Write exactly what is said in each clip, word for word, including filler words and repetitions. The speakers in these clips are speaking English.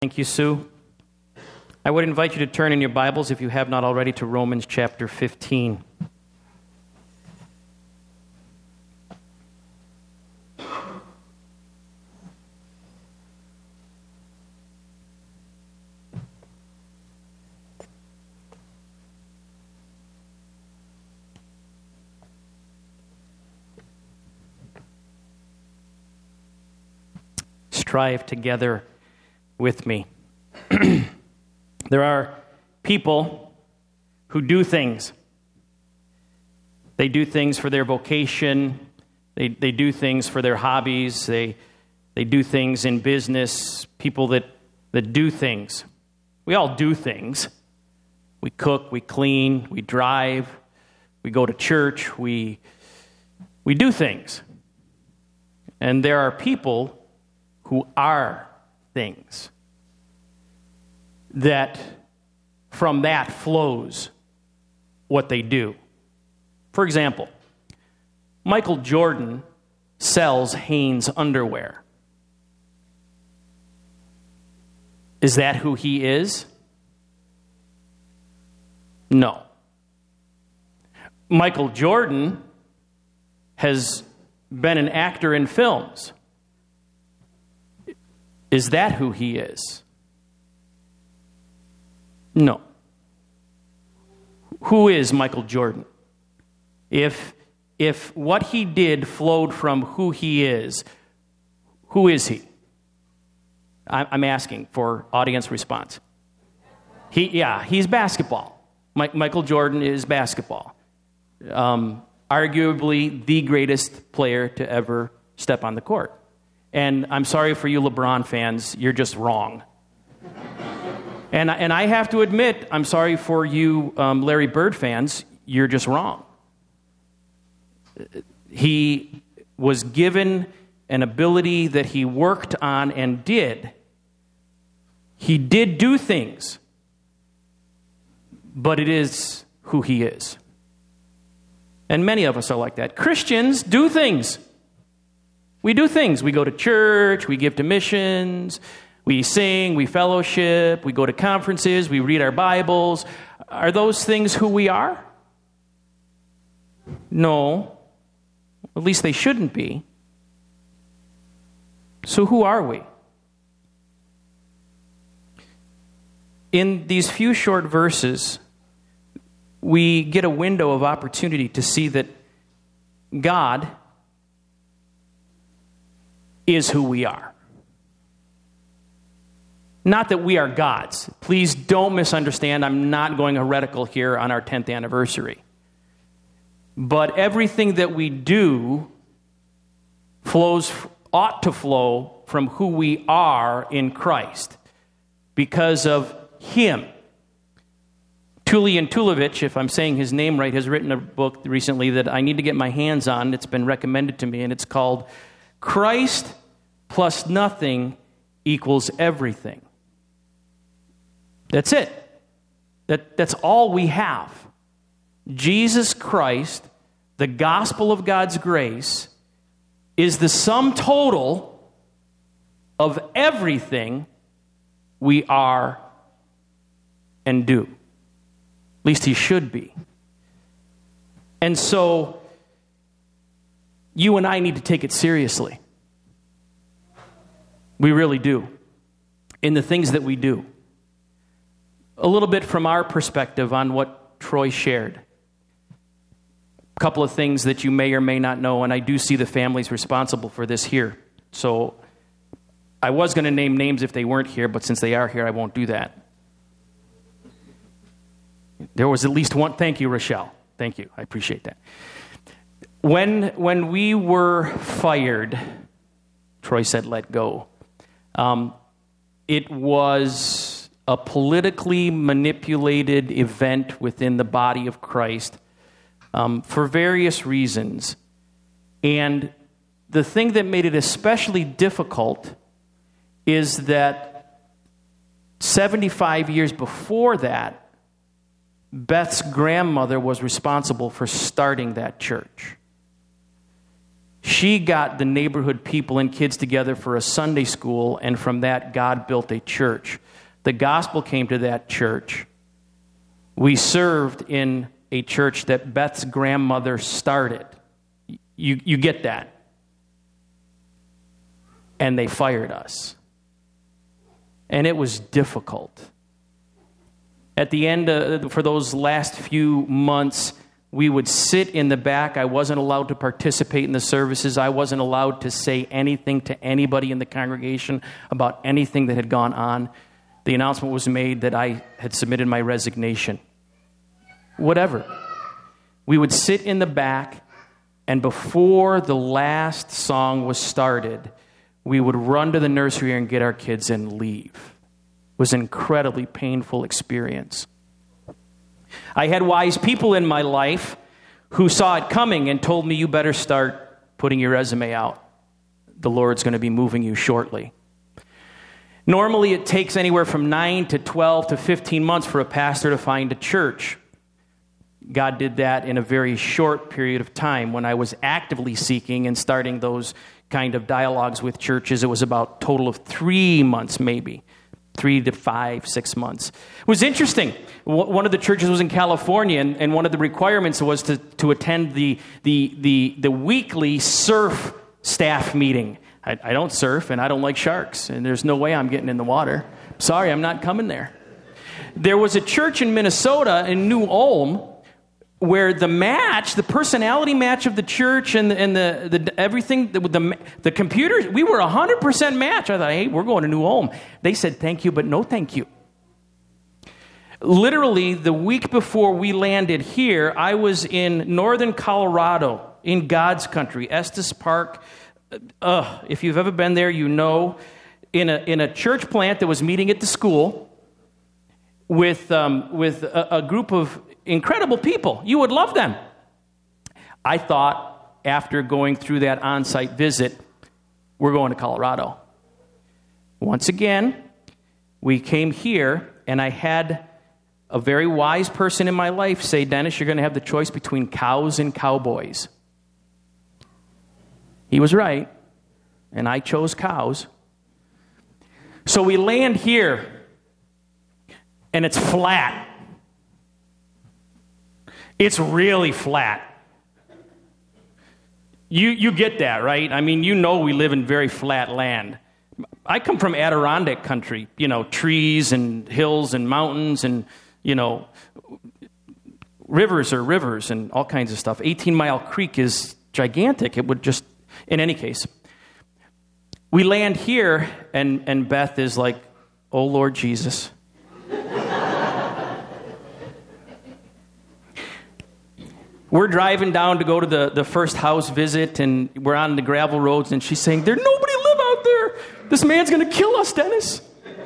Thank you, Sue. I would invite you to turn in your Bibles, if you have not already, to Romans chapter fifteen. Strive together with me. There are people who do things. They do things for their vocation. They they do things for their hobbies. They they do things in business. People that, that do things. We all do things. We cook, we clean, we drive, we go to church, we we do things. And there are people who are things. That from that flows what they do. For example, Michael Jordan sells Hanes underwear. Is that who he is? No. Michael Jordan has been an actor in films. Is that who he is? No. Who is Michael Jordan? If if what he did flowed from who he is, who is he? I'm asking for audience response. He, yeah, he's basketball. Mike, Michael Jordan is basketball. Um, arguably the greatest player to ever step on the court. And I'm sorry for you LeBron fans, you're just wrong. And, and I have to admit, I'm sorry for you um, Larry Bird fans, you're just wrong. He was given an ability that he worked on and did. He did do things, but it is who he is. And many of us are like that. Christians do things. We do things. We go to church, we give to missions, we sing, we fellowship, we go to conferences, we read our Bibles. Are those things who we are? No. At least they shouldn't be. So who are we? In these few short verses, we get a window of opportunity to see that God is who we are. Not that we are gods. Please don't misunderstand. I'm not going heretical here on our tenth anniversary. But everything that we do flows, ought to flow from who we are in Christ because of Him. Tulian Tulovic, if I'm saying his name right, has written a book recently that I need to get my hands on. It's been recommended to me, and it's called Christ plus Nothing Equals Everything. That's it. That, that's all we have. Jesus Christ, the gospel of God's grace, is the sum total of everything we are and do. At least he should be. And so, you and I need to take it seriously. We really do. In the things that we do. A little bit from our perspective on what Troy shared. A couple of things that you may or may not know, and I do see the families responsible for this here. So I was going to name names if they weren't here, but since they are here, I won't do that. There was at least one. Thank you, Rochelle. Thank you. I appreciate that. When, when we were fired, Troy said, let go. Um, it was a politically manipulated event within the body of Christ um, for various reasons. And the thing that made it especially difficult is that seventy-five years before that, Beth's grandmother was responsible for starting that church. She got the neighborhood people and kids together for a Sunday school, and from that, God built a church. The gospel came to that church. We served in a church that Beth's grandmother started. You, you get that. And they fired us. And it was difficult. At the end, uh, for those last few months, we would sit in the back. I wasn't allowed to participate in the services. I wasn't allowed to say anything to anybody in the congregation about anything that had gone on. The announcement was made that I had submitted my resignation. Whatever. We would sit in the back, and before the last song was started, we would run to the nursery and get our kids and leave. It was an incredibly painful experience. I had wise people in my life who saw it coming and told me, you better start putting your resume out. The Lord's going to be moving you shortly. Normally, it takes anywhere from nine to twelve to fifteen months for a pastor to find a church. God did that in a very short period of time. When I was actively seeking and starting those kind of dialogues with churches, it was about a total of three months maybe. Three to five, six months. It was interesting. One of the churches was in California, and, and one of the requirements was to, to attend the, the, the, the weekly surf staff meeting. I, I don't surf, and I don't like sharks, and there's no way I'm getting in the water. Sorry, I'm not coming there. There was a church in Minnesota, in New Ulm, where the match, the personality match of the church and the, and the, the everything, the, the the computers, we were a one hundred percent match. I thought, hey, we're going to New Ulm. They said, thank you, but no thank you. Literally, the week before we landed here, I was in northern Colorado, in God's country, Estes Park. Uh, if you've ever been there, you know, in a in a church plant that was meeting at the school with um, with a, a group of incredible people. You would love them. I thought, after going through that on-site visit, we're going to Colorado. Once again, we came here, and I had a very wise person in my life say, Dennis, you're going to have the choice between cows and cowboys. He was right, and I chose cows. So we land here, and it's flat. It's really flat. You you get that, right? I mean, you know we live in very flat land. I come from Adirondack country, you know, trees and hills and mountains and, you know, rivers are rivers and all kinds of stuff. eighteen Mile Creek is gigantic. It would just, in any case. We land here, and, and Beth is like, oh, Lord Jesus. We're driving down to go to the, the first house visit, and we're on the gravel roads, and she's saying, there's nobody live out there. This man's going to kill us, Dennis.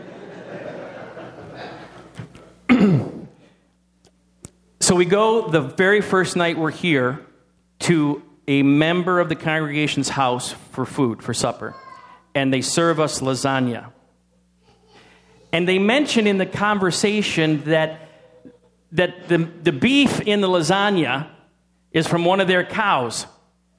So we go the very first night we're here to a member of the congregation's house for food, for supper, and they serve us lasagna. And they mention in the conversation that, that the, the beef in the lasagna is from one of their cows.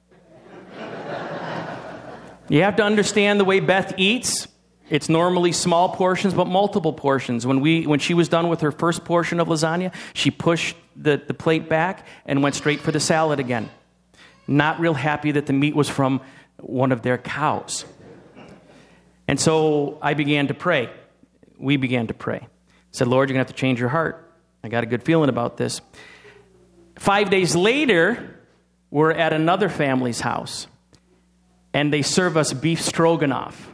You have to understand the way Beth eats. It's normally small portions, but multiple portions. When we, when she was done with her first portion of lasagna, she pushed the, the plate back and went straight for the salad again. Not real happy that the meat was from one of their cows. And so I began to pray. We began to pray. I said, Lord, you're going to have to change your heart. I got a good feeling about this. Five days later, we're at another family's house, and they serve us beef stroganoff.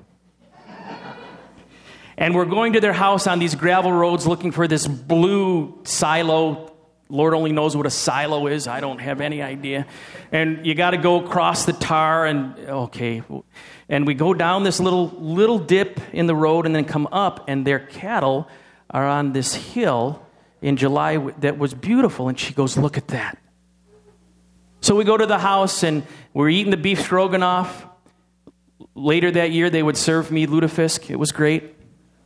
And we're going to their house on these gravel roads looking for this blue silo. Lord only knows what a silo is. I don't have any idea. And you got to go across the tar, and okay. And we go down this little little dip in the road and then come up, and their cattle are on this hill in July that was beautiful. And she goes, look at that. So we go to the house, and we're eating the beef stroganoff. Later that year, they would serve me lutefisk. It was great.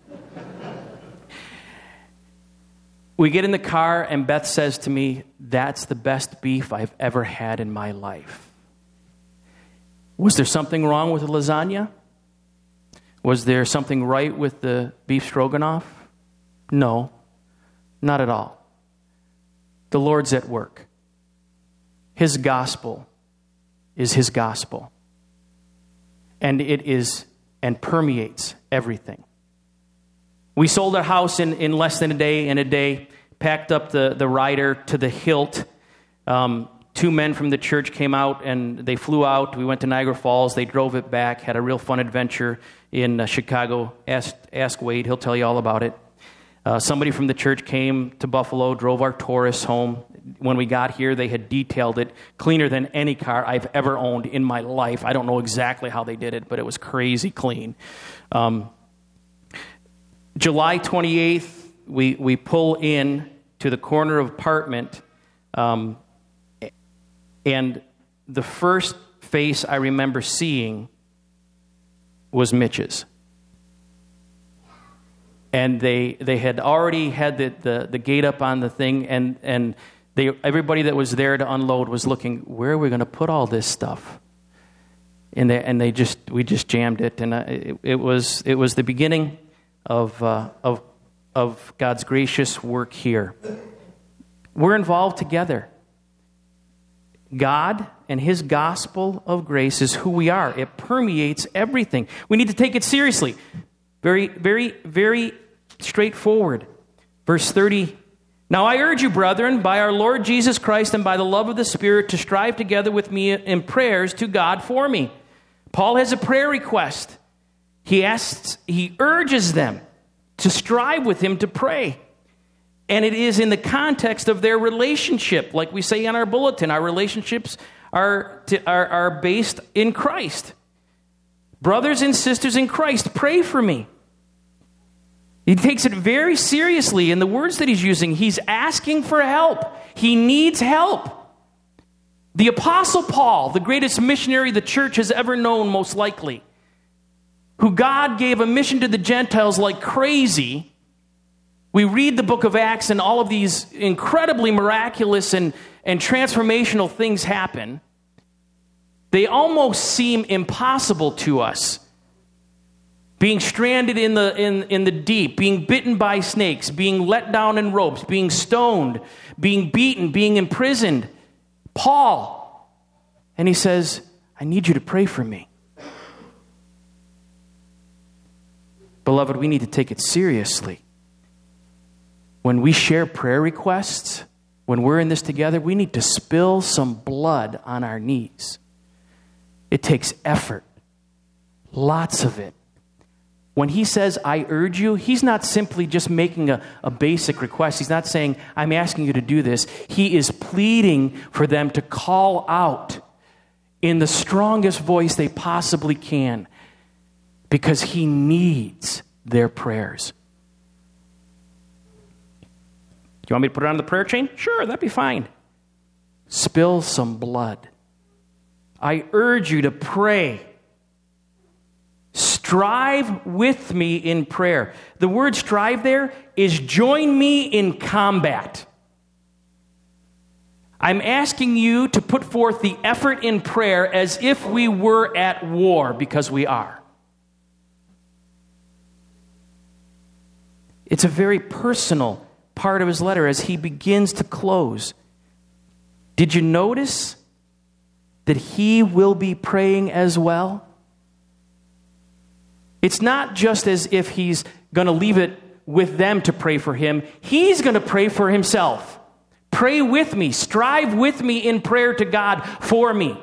We get in the car, and Beth says to me, that's the best beef I've ever had in my life. Was there something wrong with the lasagna? Was there something right with the beef stroganoff? No, not at all. The Lord's at work. His gospel is His gospel. And it is and permeates everything. We sold our house in, in less than a day, in a day, packed up the, the rider to the hilt. Um, two men from the church came out and they flew out. We went to Niagara Falls. They drove it back, had a real fun adventure in uh, Chicago. Ask, ask Wade, he'll tell you all about it. Uh, somebody from the church came to Buffalo, drove our Taurus home. When we got here, they had detailed it cleaner than any car I've ever owned in my life. I don't know exactly how they did it, but it was crazy clean. Um, July twenty-eighth, we, we pull in to the corner of apartment, um, and the first face I remember seeing was Mitch's. And they they had already had the, the, the gate up on the thing, and, and they everybody that was there to unload was looking, where are we going to put all this stuff? And they and they just we just jammed it, and it, it was it was the beginning of uh, of of God's gracious work here. We're involved together. God and His gospel of grace is who we are. It permeates everything. We need to take it seriously. Very, very, very straightforward. Verse thirty. Now I urge you, brethren, by our Lord Jesus Christ and by the love of the Spirit, to strive together with me in prayers to God for me. Paul has a prayer request. He asks, he urges them to strive with him to pray. And it is in the context of their relationship. Like we say on our bulletin, our relationships are, to, are, are based in Christ. Brothers and sisters in Christ, pray for me. He takes it very seriously in the words that he's using. He's asking for help. He needs help. The Apostle Paul, the greatest missionary the church has ever known, most likely, who God gave a mission to the Gentiles like crazy. We read the book of Acts and all of these incredibly miraculous and, and transformational things happen. They almost seem impossible to us. Being stranded in the in, in the deep, being bitten by snakes, being let down in ropes, being stoned, being beaten, being imprisoned. Paul. And he says, I need you to pray for me. Beloved, we need to take it seriously. When we share prayer requests, when we're in this together, we need to spill some blood on our knees. It takes effort. Lots of it. When he says, I urge you, he's not simply just making a, a basic request. He's not saying, I'm asking you to do this. He is pleading for them to call out in the strongest voice they possibly can, because he needs their prayers. Do you want me to put it on the prayer chain? Sure, that'd be fine. Spill some blood. I urge you to pray. Strive with me in prayer. The word strive there is join me in combat. I'm asking you to put forth the effort in prayer as if we were at war, because we are. It's a very personal part of his letter as he begins to close. Did you notice that he will be praying as well? It's not just as if he's going to leave it with them to pray for him. He's going to pray for himself. Pray with me. Strive with me in prayer to God for me.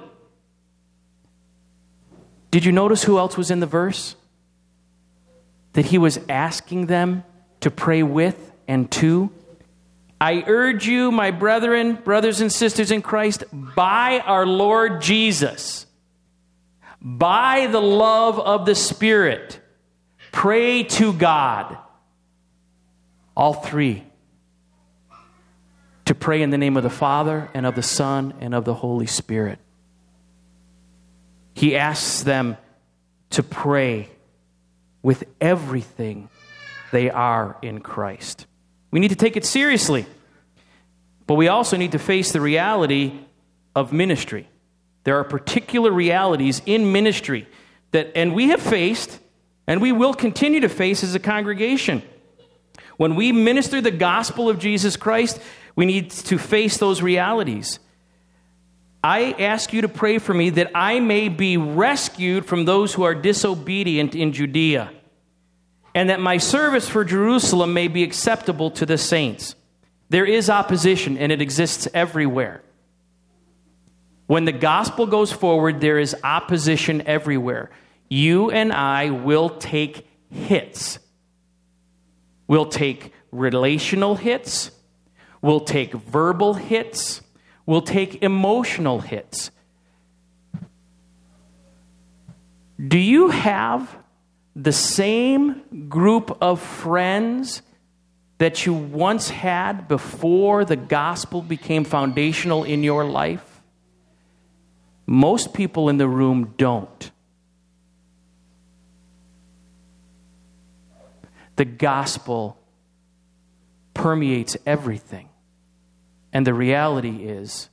Did you notice who else was in the verse? That he was asking them to pray with and to. I urge you, my brethren, brothers and sisters in Christ, by our Lord Jesus, by the love of the Spirit, pray to God. All three. To pray in the name of the Father and of the Son and of the Holy Spirit. He asks them to pray with everything they are in Christ. We need to take it seriously. But we also need to face the reality of ministry. There are particular realities in ministry that, and we have faced, and we will continue to face as a congregation. When we minister the gospel of Jesus Christ, we need to face those realities. I ask you to pray for me that I may be rescued from those who are disobedient in Judea, and that my service for Jerusalem may be acceptable to the saints. There is opposition, and it exists everywhere. When the gospel goes forward, there is opposition everywhere. You and I will take hits. We'll take relational hits. We'll take verbal hits. We'll take emotional hits. Do you have the same group of friends that you once had before the gospel became foundational in your life? Most people in the room don't. The gospel permeates everything. And the reality is,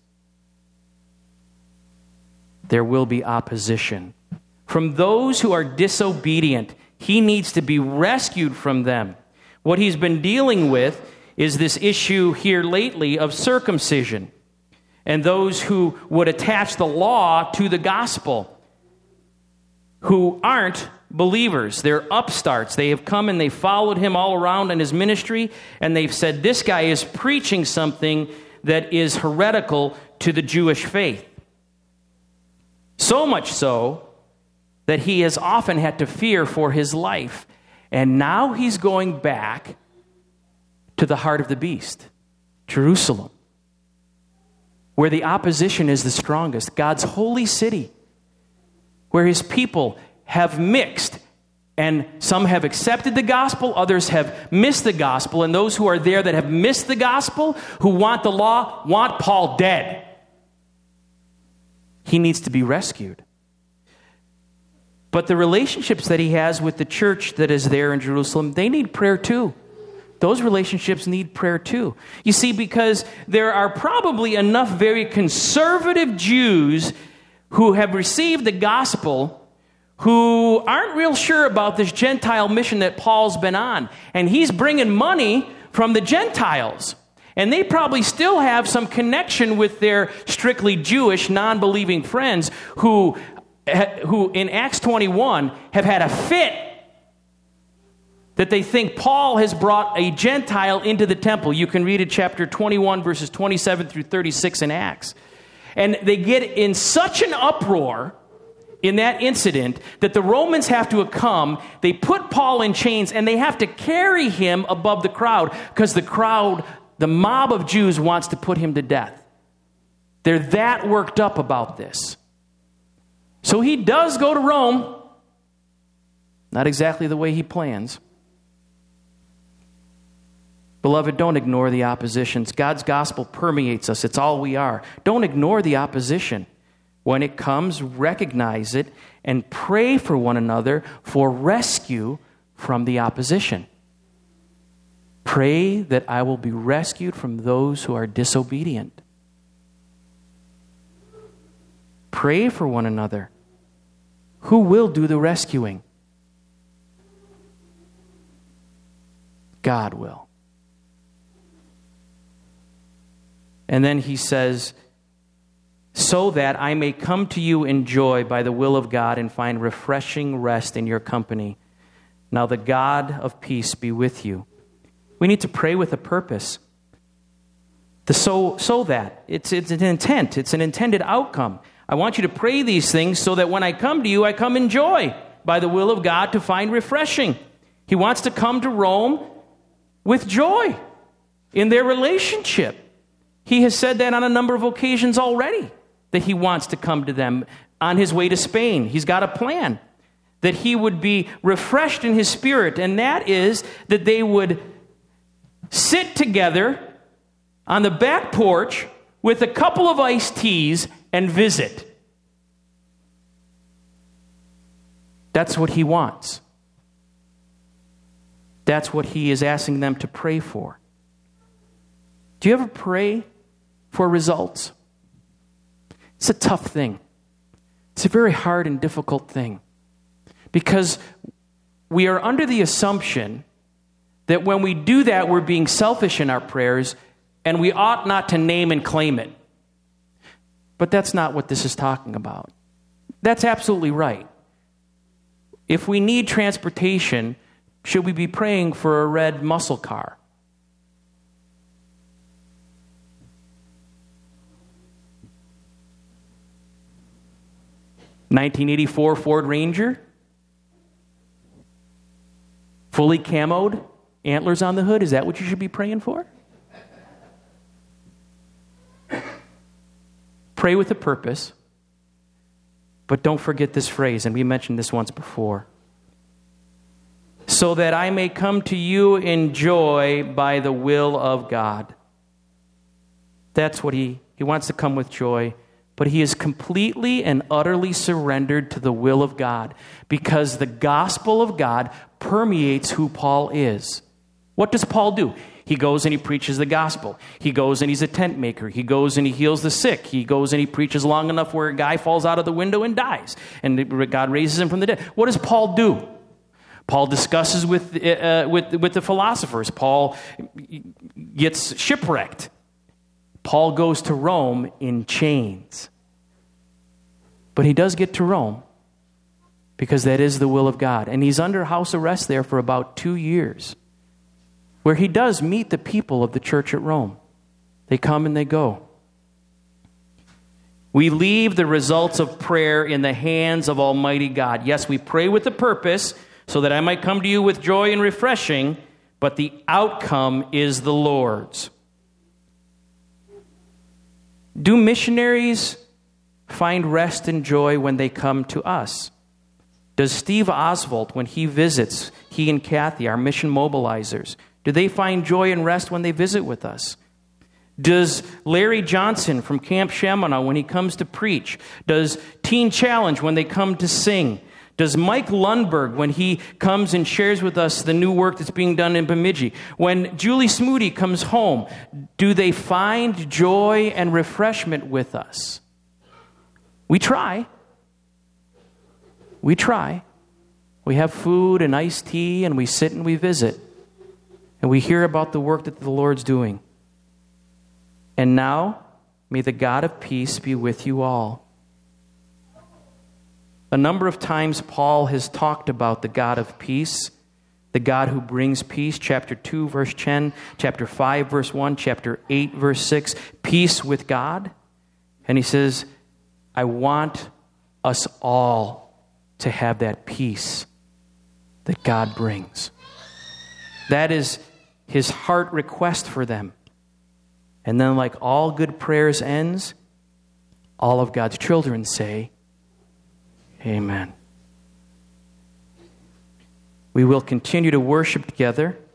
there will be opposition. From those who are disobedient, he needs to be rescued from them. What he's been dealing with is this issue here lately of circumcision, and those who would attach the law to the gospel, who aren't believers. They're upstarts. They have come and they followed him all around in his ministry, and they've said, this guy is preaching something that is heretical to the Jewish faith. So much so that he has often had to fear for his life. And now he's going back to the heart of the beast, Jerusalem, where the opposition is the strongest, God's holy city, where his people have mixed, and some have accepted the gospel, others have missed the gospel, and those who are there that have missed the gospel, who want the law, want Paul dead. He needs to be rescued. But the relationships that he has with the church that is there in Jerusalem, they need prayer too. Those relationships need prayer too. You see, because there are probably enough very conservative Jews who have received the gospel who aren't real sure about this Gentile mission that Paul's been on. And he's bringing money from the Gentiles. And they probably still have some connection with their strictly Jewish, non-believing friends who, who in Acts twenty-one have had a fit that they think Paul has brought a Gentile into the temple. You can read it chapter twenty-one, verses twenty-seven through thirty-six in Acts. And they get in such an uproar in that incident that the Romans have to come. They put Paul in chains, and they have to carry him above the crowd because the crowd, the mob of Jews, wants to put him to death. They're that worked up about this. So he does go to Rome. Not exactly the way he plans. Beloved, don't ignore the oppositions. God's gospel permeates us. It's all we are. Don't ignore the opposition. When it comes, recognize it and pray for one another for rescue from the opposition. Pray that I will be rescued from those who are disobedient. Pray for one another. Who will do the rescuing? God will. And then he says, so that I may come to you in joy by the will of God and find refreshing rest in your company. Now the God of peace be with you. We need to pray with a purpose. The so, so that. It's, it's an intent. It's an intended outcome. I want you to pray these things so that when I come to you, I come in joy by the will of God to find refreshing. He wants to come to Rome with joy in their relationship. He has said that on a number of occasions already, that he wants to come to them on his way to Spain. He's got a plan that he would be refreshed in his spirit, and that is that they would sit together on the back porch with a couple of iced teas and visit. That's what he wants. That's what he is asking them to pray for. Do you ever pray for results? It's a tough thing. It's a very hard and difficult thing because we are under the assumption that when we do that, we're being selfish in our prayers and we ought not to name and claim it. But that's not what this is talking about. That's absolutely right. If we need transportation, should we be praying for a red muscle car? nineteen eighty-four Ford Ranger? Fully camoed? Antlers on the hood? Is that what you should be praying for? Pray with a purpose, but don't forget this phrase, and we mentioned this once before. So that I may come to you in joy by the will of God. That's what he, he wants to come with joy, but he is completely and utterly surrendered to the will of God because the gospel of God permeates who Paul is. What does Paul do? He goes and he preaches the gospel. He goes and he's a tent maker. He goes and he heals the sick. He goes and he preaches long enough where a guy falls out of the window and dies. And God raises him from the dead. What does Paul do? Paul discusses with, uh, with, with the philosophers. Paul gets shipwrecked. Paul goes to Rome in chains. But he does get to Rome because that is the will of God. And he's under house arrest there for about two years. Where he does meet the people of the church at Rome. They come and they go. We leave the results of prayer in the hands of Almighty God. Yes, we pray with a purpose so that I might come to you with joy and refreshing, but the outcome is the Lord's. Do missionaries find rest and joy when they come to us? Does Steve Oswald, when he visits, he and Kathy, our mission mobilizers, do they find joy and rest when they visit with us? Does Larry Johnson from Camp Chaminade, when he comes to preach? Does Teen Challenge when they come to sing? Does Mike Lundberg, when he comes and shares with us the new work that's being done in Bemidji? When Julie Smoody comes home, do they find joy and refreshment with us? We try. We try. We have food and iced tea, and we sit and we visit. And we hear about the work that the Lord's doing. And now, may the God of peace be with you all. A number of times Paul has talked about the God of peace, the God who brings peace, chapter two, verse ten, chapter five, verse one, chapter eight, verse six, peace with God. And he says, I want us all to have that peace that God brings. That is his heart request for them. And then, like all good prayers ends, all of God's children say, Amen. We will continue to worship together.